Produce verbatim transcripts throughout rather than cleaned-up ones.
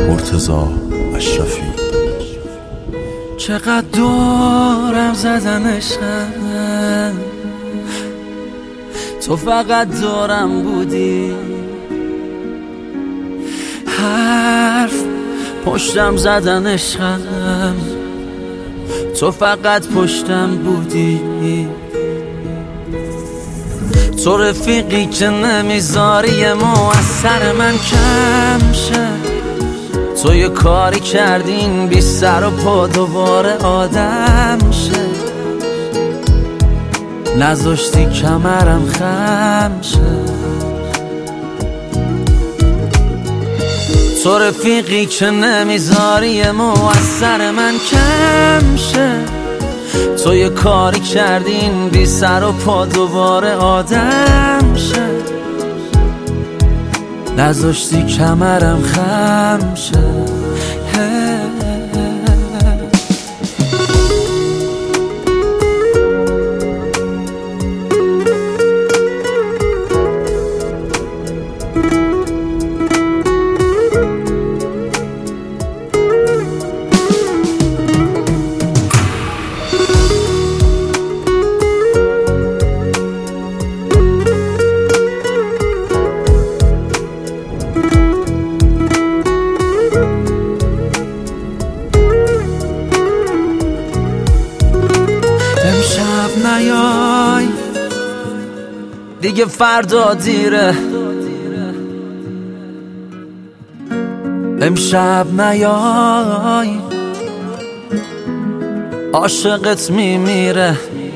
مرتضی اشرفی. چقدر دورم زدن عشقم، تو فقط دورم بودی. حرف پشتم زدن عشقم، تو فقط پشتم بودی. تو رفیقی که نمیذاری موثر من کم شه. تو یه کاری کردین بی سر و پا دوباره آدم شه. نذاشتی کمرم خم شه. تو رفیقی که نمیذاری موثر من کم شه. تو یه کاری کردین بی سر و پا دوباره آدم شه. نذاشتی کمرم خم شه. امشب نیای دیگه، فردا دیره. امشب نیای عاشقت میمیره.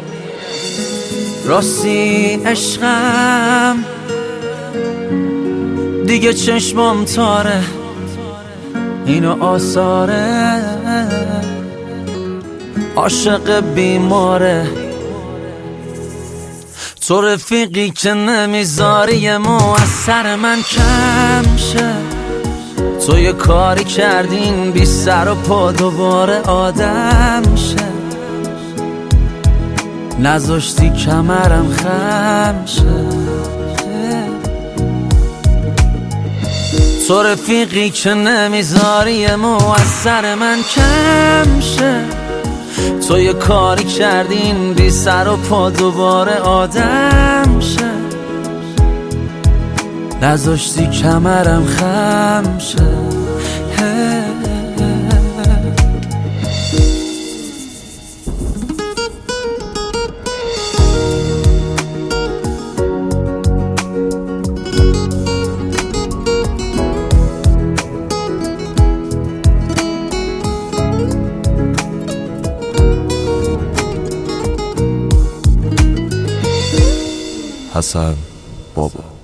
راستی عشقم دیگه چشمم تاره، اینو آثاره عاشق بیماره. تو رفیقی که نمیذاری موثر من کم شه. تو یه کاری کردین بی سر و پا دوباره آدم شه. نذاشتی کمرم خم شه. تو رفیقی که نمیذاری موثر من کم شه. تو یه کاری کردین بی سر و پا دوباره آدم شه. نذاشتی کمرم خم شه. حسن بابا.